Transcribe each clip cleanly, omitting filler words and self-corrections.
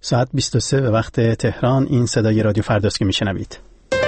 ساعت 23 به وقت تهران. این صدای رادیو فرداست که میشنوید.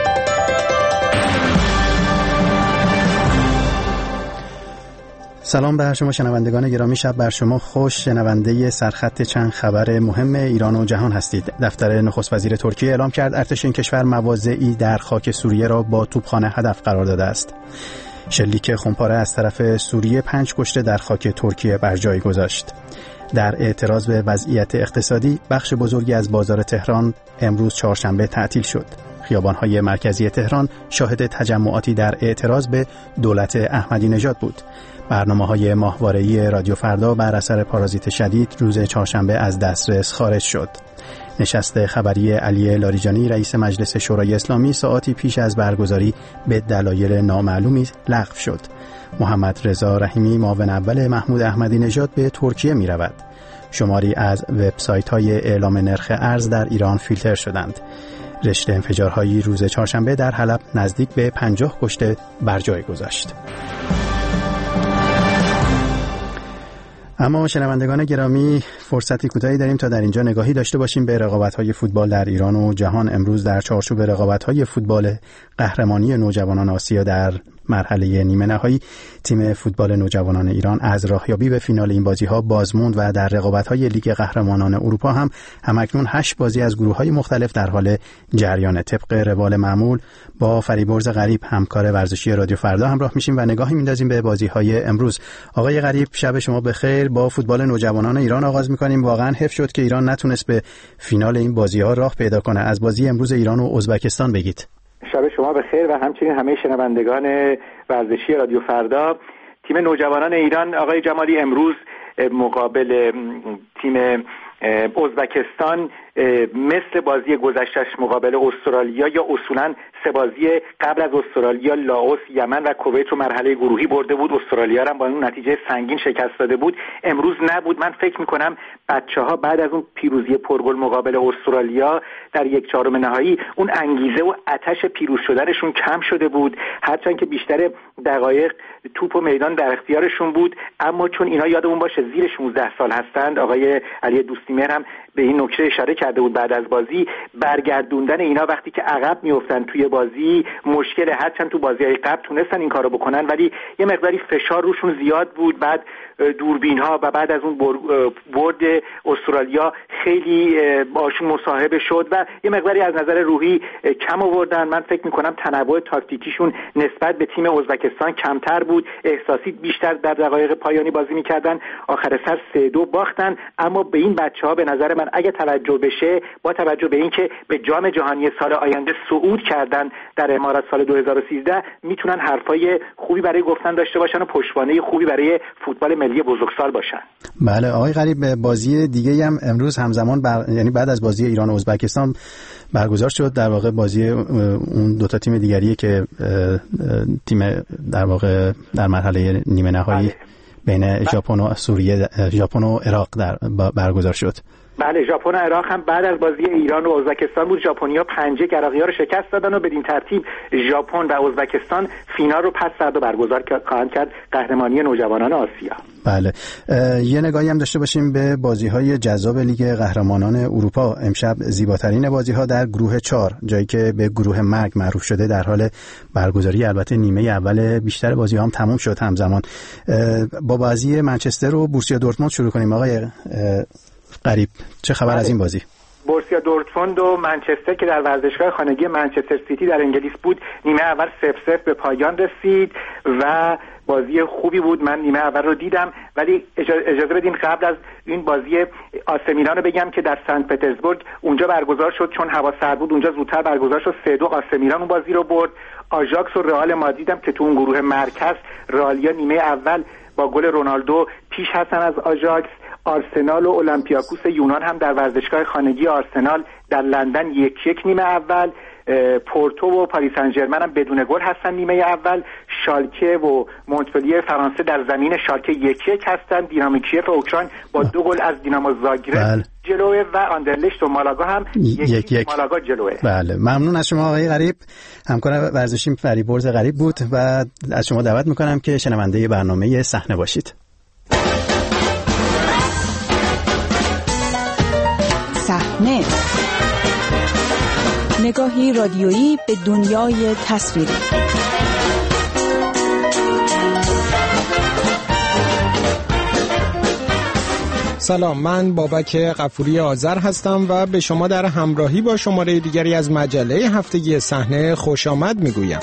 سلام بر شما شنوندگان گرامی، شب بر شما خوش. شنونده سرخط چند خبر مهم ایران و جهان هستید. دفتر نخست وزیر ترکیه اعلام کرد ارتش این کشور مواضعی در خاک سوریه را با توپخانه هدف قرار داده است. شلیک خمپاره از طرف سوریه 5 کشته در خاک ترکیه بر جای گذاشت. در اعتراض به وضعیت اقتصادی، بخش بزرگی از بازار تهران امروز چهارشنبه تعطیل شد. خیابان‌های مرکزی تهران شاهد تجمعاتی در اعتراض به دولت احمدی نژاد بود. برنامه‌های ماهواره‌ای رادیو فردا بر اثر پارازیت شدید روز چهارشنبه از دسترس خارج شد. نشست خبری علی لاریجانی رئیس مجلس شورای اسلامی ساعاتی پیش از برگزاری به دلایل نامعلومی لغو شد. محمد رضا رحیمی معاون اول محمود احمدی نژاد به ترکیه می رود. شماری از وبسایت‌های اعلام نرخ ارز در ایران فیلتر شدند. رشته انفجارهایی روز چهارشنبه در حلب نزدیک به 50 کشته بر جای گذاشت. اما شنوندگان گرامی، فرصتی کوتاهی داریم تا در اینجا نگاهی داشته باشیم به رقابت‌های فوتبال در ایران و جهان. امروز در چارچوب رقابت‌های فوتبال قهرمانی نوجوانان آسیا در مرحله نیمه نهایی، تیم فوتبال نوجوانان ایران از راهیابی به فینال این بازی‌ها بازموند و در رقابت‌های لیگ قهرمانان اروپا هم همکنون 8 بازی از گروه‌های مختلف در حال جریان. طبق روال معمول با فریبرز غریب، همکار ورزشی رادیو فردا، همراه میشیم و نگاهی میندازیم به بازی‌های امروز. آقای غریب، شب شما بخیر. با فوتبال نوجوانان ایران آغاز می‌کنیم. واقعاً حیف شد که ایران نتونست به فینال این بازی‌ها راه پیدا کنه. از بازی امروز ایران و ازبکستان بگید. شب شما بخیر و همچنین همه شنوندگان ورزشی رادیو فردا. تیم نوجوانان ایران آقای جمالی امروز مقابل تیم ازبکستان مثل بازی گذشتهش مقابل استرالیا یا اصولاً 3 بازی قبل از استرالیا، لاوس، یمن و کویت رو مرحله گروهی برده بود. استرالیا هم با اون نتیجه سنگین شکست داده بود. امروز نبود. من فکر می‌کنم بچه‌ها بعد از اون پیروزی پرگل مقابل استرالیا در 1/4 نهایی اون انگیزه و آتش پیروز شدنشون کم شده بود، هرچند که بیشتر دقایق توپ و میدان در اختیارشون بود. اما چون اینا یادمون باشه زیر 16 سال هستند، آقای علی دوستیمهر هم به این نکته اشاره کرده بود بعد از بازی، برگردوندن اینا وقتی که عقب میافتن توی بازی مشکل. هرچند تو بازی‌های قبل تونستن این کارو بکنن ولی یه مقداری فشار روشون زیاد بود. بعد دوربین‌ها و بعد از اون برد استرالیا خیلی باشون مصاحبه شد و یه مقداری از نظر روحی کم آوردن. من فکر می‌کنم تنوع تاکتیکیشون نسبت به تیم ازبکستان کمتر بود. احساسی بیشتر در دقایق پایانی بازی می‌کردن. آخر سر 3-2 باختن. اما به این بچه‌ها به نظر من اگه توجه بشه، با توجه به اینکه به جام جهانی سال آینده صعود کردن در امارات سال 2013، میتونن حرفای خوبی برای گفتن داشته باشن و پشتوانه خوبی برای فوتبال ملی بزرگسال باشن. بله آقای غریب، بازی دیگه هم امروز همزمان یعنی بعد از بازی ایران و ازبکستان برگزار شد. در واقع بازی اون 2 تا تیم دیگریه که تیم در واقع در مرحله نیمه نهایی بین ژاپن و سوریه، ژاپن و عراق برگزار شد. بله، ژاپن و عراق هم بعد از بازی ایران و ازبکستان بود. ژاپنی‌ها 5 عراقی‌ها رو شکست دادن و بدین ترتیب ژاپن و ازبکستان فینال رو پس فردا برگزار خواهند کرد، قهرمانی نوجوانان آسیا. بله، یه نگاهی هم داشته باشیم به بازی‌های جذاب لیگ قهرمانان اروپا. امشب زیباترین بازی‌ها در گروه 4، جایی که به گروه مرگ معروف شده، در حال برگزاری. البته نیمه اول بیشتر بازی‌ها هم تموم شد همزمان. با بازی منچستر و بورسیا دورتموند شروع کنیم. آقای غریب، چه خبر از این بازی؟ بورسیا دورتموند و منچستر که در ورزشگاه خانگی منچستر سیتی در انگلیس بود، نیمه اول 0-0 به پایان رسید و بازی خوبی بود. من نیمه اول رو دیدم ولی اجازه بدین قبل از این بازی آسه میلان رو بگم که در سنت پترزبورگ اونجا برگزار شد. چون هوا سرد بود اونجا زودتر برگزار شد. 3-2 آسه میلان اون بازی رو برد. آژاکس و رئال مادرید هم که تو اون گروه مرکز، رئالیا نیمه اول با گل رونالدو پیش هستن از آژاکس. آرسنال و اولمپیاکوس یونان هم در ورزشگاه خانگی آرسنال در لندن 1-1 نیمه اول. پورتو و پاریس سن ژرمن هم بدون گل هستن نیمه اول. شالکه و مونتپلیه فرانسه در زمین شالکه 1-1 هستن. دینامو کیف اوکراین با 2 گل از دینامو زاگرب جلوه و آندرلشت و مالاگا هم 1-1 مالاگا جلوه. بله، ممنون از شما آقای غریب. همکار ورزشی فریبرز غریب بود و از شما دعوت میکنم که شنونده برنامه صحنه باشید. صحنه، نگاهی رادیویی به دنیای تصویری. سلام، من بابک غفوری آذر هستم و به شما در همراهی با شماره دیگری از مجله هفتگی صحنه خوش آمد میگویم.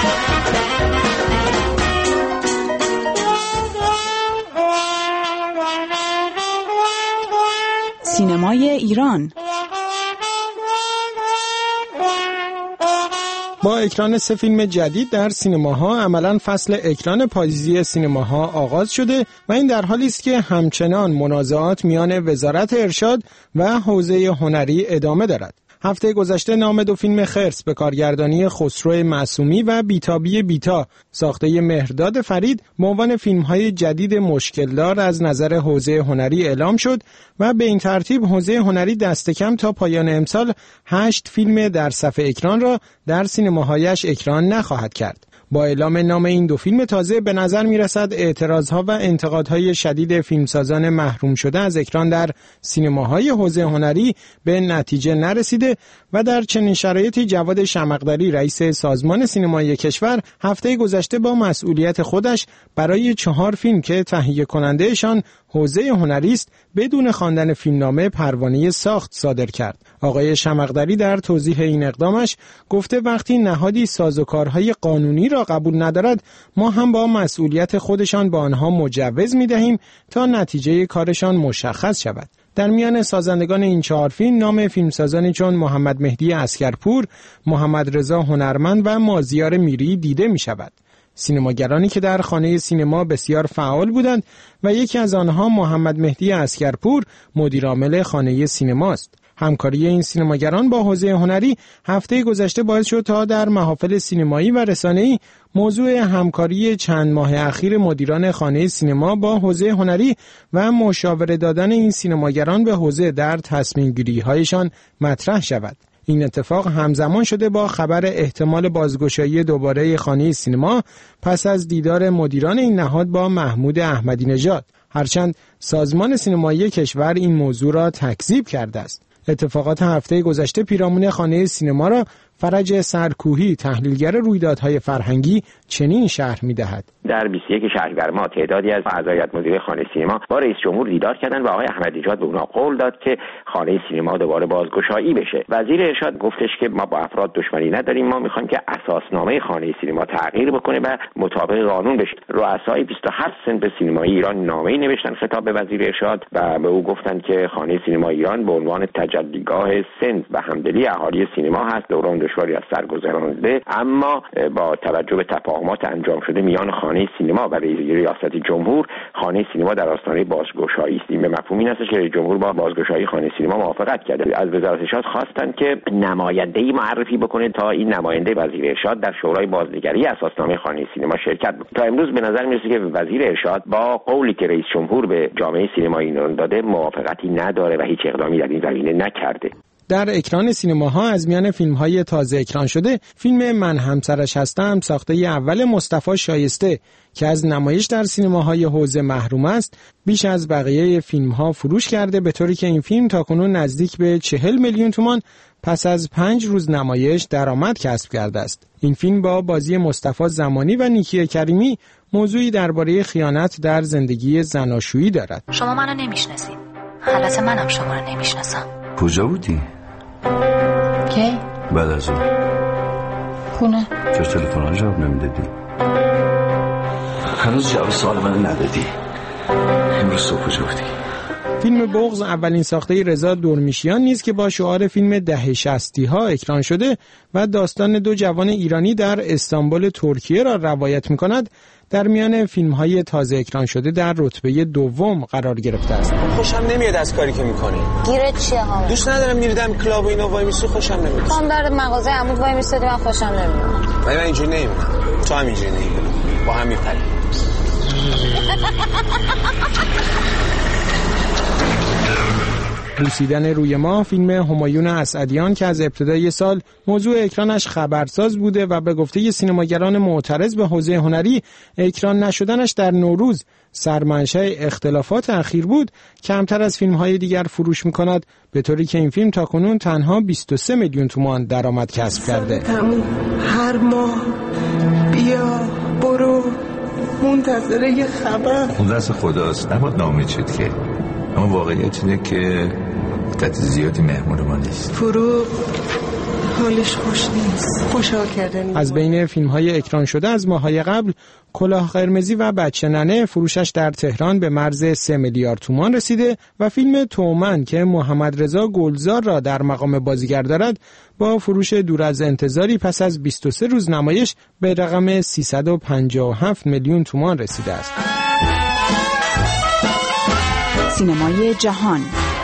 سینمای ایران با اکران 3 فیلم جدید در سینماها عملاً فصل اکران پاییزی سینماها آغاز شده و این در حالی است که همچنان منازعات میان وزارت ارشاد و حوزه هنری ادامه دارد. هفته گذشته نام 2 فیلم خرس به کارگردانی خسرو معصومی و بیتابی بیتا ساخته مهرداد فرید به عنوان فیلم‌های جدید مشکلدار از نظر حوزه هنری اعلام شد و به این ترتیب حوزه هنری دست کم تا پایان امسال 8 فیلم در صف اکران را در سینماهایش اکران نخواهد کرد. با اعلام نام این 2 فیلم تازه به نظر می‌رسد اعتراضها و انتقادهای شدید فیلمسازان محروم شده از اکران در سینماهای حوزه هنری به نتیجه نرسیده و در چنین شرایطی جواد شمقدری رئیس سازمان سینمایی کشور هفته گذشته با مسئولیت خودش برای 4 فیلم که تهیه کنندهشان حوزه هنری است بدون خواندن فیلمنامه پروانه ساخت صادر کرد. آقای شمقدری در توضیح این اقدامش گفته وقتی نهادی سازوکارهای قانونی را قبول ندارد ما هم با مسئولیت خودشان با آنها مجوز می‌دهیم تا نتیجه کارشان مشخص شود. در میان سازندگان این 4 فیلم نام فیلمسازانی چون محمد مهدی عسکرپور، محمد رضا هنرمند و مازیار میری دیده می شود. سینماگرانی که در خانه سینما بسیار فعال بودند و یکی از آنها محمد مهدی عسکرپور مدیرعامل خانه سینماست. همکاری این سینماگران با حوزه هنری هفته گذشته باعث شد تا در محافل سینمایی و رسانه‌ای موضوع همکاری چند ماه اخیر مدیران خانه سینما با حوزه هنری و مشاوره دادن این سینماگران به حوزه در تصمیم گیری هایشان مطرح شود. این اتفاق همزمان شده با خبر احتمال بازگشایی دوباره خانه سینما پس از دیدار مدیران این نهاد با محمود احمدی نژاد، هرچند سازمان سینمایی کشور این موضوع را تکذیب کرده است. اتفاقات هفته گذشته پیرامون خانه سینما را فرج سرکوهی تحلیلگر رویدادهای فرهنگی چنین شرح می‌دهد. در 21 شهریور ماه تعدادی از اعضای هیئت مدیره خانه سینما با رئیس جمهور دیدار کردند و آقای احمدی نژاد به اونها قول داد که خانه سینما دوباره بازگشایی بشه. وزیر ارشاد گفتش که ما با افراد دشمنی نداریم، ما می‌خوایم که اساسنامه خانه سینما تغییر بکنه و مطابق قانون بشه. رؤسای 27 صنف سینمایی ایران نامه‌ای نوشتن خطاب به وزیر ارشاد و به او گفتند که خانه سینما ایران به عنوان تجلیگاه صنف و همدلی اهالی سینما هست. دوران دشواری از سر گذرانده، اما با توجه به تفاهمات انجام شده میان خانه سینما و ریاست جمهور، خانه سینما در آستانه بازگشایی است. این به مفهوم این است که رئیس جمهور با بازگشایی خانه سینما موافقت کرده. از وزارت ارشاد خواستند که نماینده‌ای معرفی بکنه تا این نماینده وزیر ارشاد در شورای بازنگری اساسنامه خانه سینما شرکت بکنه. تا امروز به نظر میرسه که وزیر ارشاد با قولی که رئیس جمهور به جامعه سینمایی ایران داده موافقتی نداره و هیچ اقدامی در این زمینه نکرده. در اکران سینماها از میان فیلم‌های تازه اکران شده، فیلم من همسرش هستم ساخته اول مصطفی شایسته که از نمایش در سینماهای حوزه محروم است، بیش از بقیه فیلم‌ها فروش کرده، به طوری که این فیلم تاکنون نزدیک به 40 میلیون تومان پس از 5 روز نمایش درآمد کسب کرده است. این فیلم با بازی مصطفی زمانی و نیکی کریمی موضوعی درباره خیانت در زندگی زناشویی دارد. شما منو نمیشناسید. البته منم شما رو نمیشناسم. کجا بودی؟ کی؟ بعد از اون خونه. چرا تلفن‌ها جواب نمیدادی؟ هنوز جواب سوال من ندادی. امروز صبح کجا بودی؟ فیلم بغض اولین ساخته رضا دورمیشیان نیز که با شعار فیلم دهه 60 ها اکران شده و داستان 2 جوان ایرانی در استانبول ترکیه را روایت می‌کند، در میان فیلم‌های تازه اکران شده در رتبه 2 قرار گرفته است. خوشم نمیاد از کاری که می‌کنی. گیرت چیه ها؟ دوست ندارم میریدم کلاب و اینا وای میسی، خوشم نمیاد. خام در مغازه عمود وای میسادی، من خوشم نمیاد. من اینجوری نمیمونم. تو هم اینجوری نمیمونی. با هم میپریم. پوسیدن روی ما، فیلم همایون اسعدیان که از ابتدای سال موضوع اکرانش خبرساز بوده و به گفته سینماگران معترض به حوزه هنری اکران نشدنش در نوروز سرمنشأ اختلافات اخیر بود، کمتر از فیلم‌های دیگر فروش می‌کند، به طوری که این فیلم تاکنون تنها 23 میلیون تومان درآمد کسب کرده. هر ماه بیا برو منتظر یه خبر. اون دست خداست، نباید ناامید شد که، اما واقعیت اینه که مدت زیادی مهمون ما نیست. فروغ حالش خوش نیست. خوشحال کردنی. از بین فیلم‌های اکران شده از ماه‌های قبل، کلاه قرمزی و بچه ننه فروشش در تهران به مرز 3 میلیارد تومان رسیده و فیلم تومن که محمد رضا گلزار را در مقام بازیگر دارد با فروش دور از انتظاری پس از 23 روز نمایش به رقم 357 میلیون تومان رسیده است. سینمای جهان.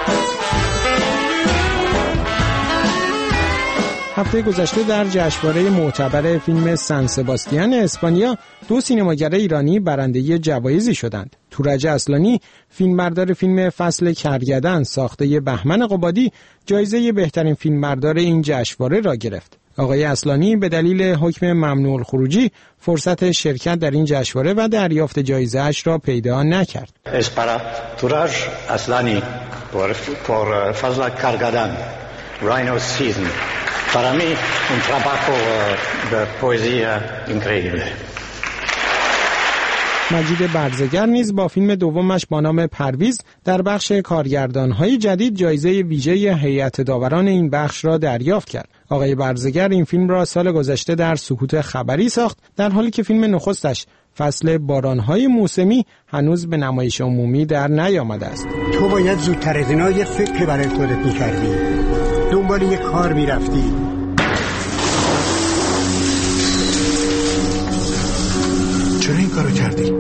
هفته گذشته در جشنواره معتبر فیلم سن سباستیان اسپانیا 2 سینماگر ایرانی برنده جوایزی شدند. تورج اصلانی، فیلمبردار فیلم فصل کرگدن ساخته بهمن قبادی، جایزه بهترین فیلمبردار این جشنواره را گرفت. آقای اصلانی به دلیل حکم ممنوع الخروجی فرصت شرکت در این جشنواره و دریافت جایزه اش را پیدا نکرد. Es para Turaj Aslani por Fazla Kargadan, Rhino Season. Para mí un trabajo de poesía increíble. مجید برزگر نیز با فیلم دومش با نام پرویز در بخش کارگردان‌های جدید جایزه ویژه هیئت داوران این بخش را دریافت کرد. آقای برزگر این فیلم را سال گذشته در سکوت خبری ساخت، در حالی که فیلم نخستش فصل باران‌های موسمی هنوز به نمایش عمومی در نیامده است. تو باید زودتر از اینا یه فکر برای خودت می‌کردی. دنبال یه کار می‌رفتی. چرا این کارو کردی؟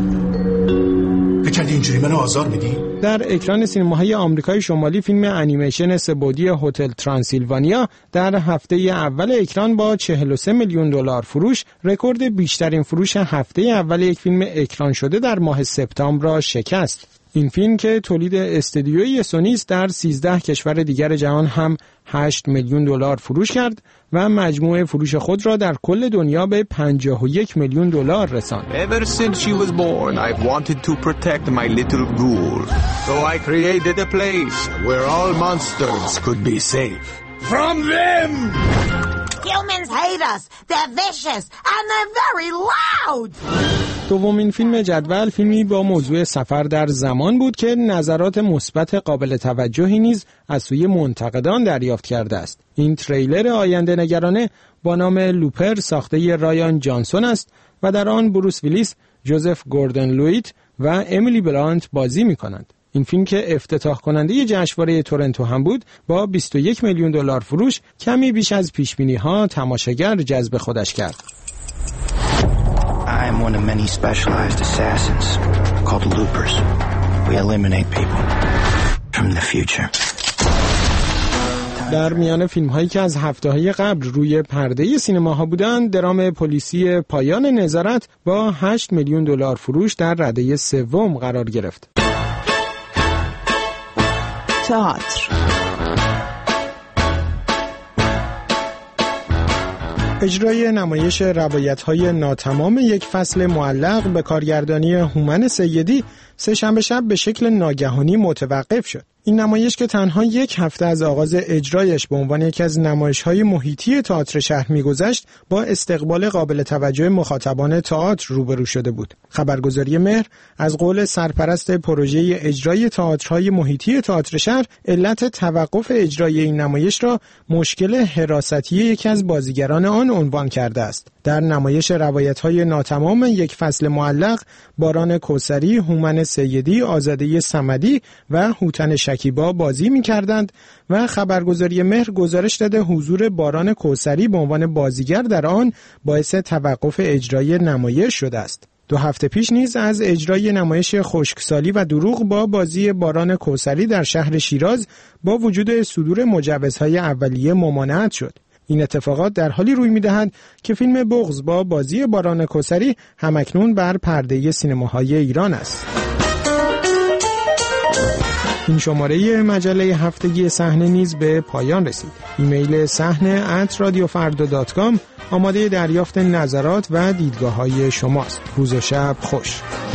بکنی اینجوری منو آزار میدی؟ در اکران سینماهای آمریکای شمالی فیلم انیمیشن سه‌بعدی هتل ترانسیلوانیا در هفته اول اکران با 43 میلیون دلار فروش رکورد بیشترین فروش هفته اول یک فیلم اکران شده در ماه سپتامبر را شکست. این فیلم که تولید استودیویی سونی است در 13 کشور دیگر جهان هم 8 میلیون دلار فروش کرد و مجموع فروش خود را در کل دنیا به 51 میلیون دلار رساند. Ever since she was born, I've wanted to protect my little ghoul. So I created a place where all monsters could be safe from them. Humans hate us. They're vicious and they're very loud. دومین فیلم جدول فیلمی با موضوع سفر در زمان بود که نظرات مثبت قابل توجهی نیز از سوی منتقدان دریافت کرده است. این تریلر آینده نگرانه با نام لوپر ساخته رایان جانسون است و در آن بروس ویلیس، جوزف گوردن لویت و امیلی بلانت بازی می‌کنند. این فیلم که افتتاح کننده جشنواره تورنتو هم بود با 21 میلیون دلار فروش کمی بیش از پیش‌بینی‌ها تماشاگر جذب خودش کرد. I am one of many specialized assassins called loopers. We eliminate people from the future. در میان فیلم‌هایی که از هفته‌های قبل روی پرده سینماها بودند، درام پلیسی پایان نظارت با 8 میلیون دلار فروش در رده سوم قرار گرفت. تئاتر. اجرای نمایش روایت‌های ناتمام یک فصل معلق به کارگردانی هومن سیدی سه‌شنبه شب به شکل ناگهانی متوقف شد. این نمایش که تنها یک هفته از آغاز اجرایش به عنوان یکی از نمایش‌های محیطی تئاتر شهر می‌گذشت، با استقبال قابل توجه مخاطبان تئاتر روبرو شده بود. خبرگزاری مهر از قول سرپرست پروژه اجرای تئاترهای محیطی تئاتر شهر، علت توقف اجرای این نمایش را مشکل حراستی یکی از بازیگران آن عنوان کرده است. در نمایش روایت‌های ناتمام یک فصل معلق، باران کوثری، هومن سیدی، آزاده صمدی و هوتن شکیبا بازی می‌کردند و خبرگزاری مهر گزارش داده حضور باران کوثری به عنوان بازیگر در آن باعث توقف اجرای نمایش شده است. 2 هفته پیش نیز از اجرای نمایش خشکسالی و دروغ با بازی باران کوثری در شهر شیراز با وجود صدور مجوزهای اولیه ممانعت شد. این اتفاقات در حالی روی می‌دهد که فیلم بغض با بازی باران کوثری همکنون بر پرده سینماهای ایران است. این شماره مجله هفتگی صحنه نیز به پایان رسید. ایمیل صحنه@radiofarda.com آماده دریافت نظرات و دیدگاه‌های شماست. روز و شب خوش.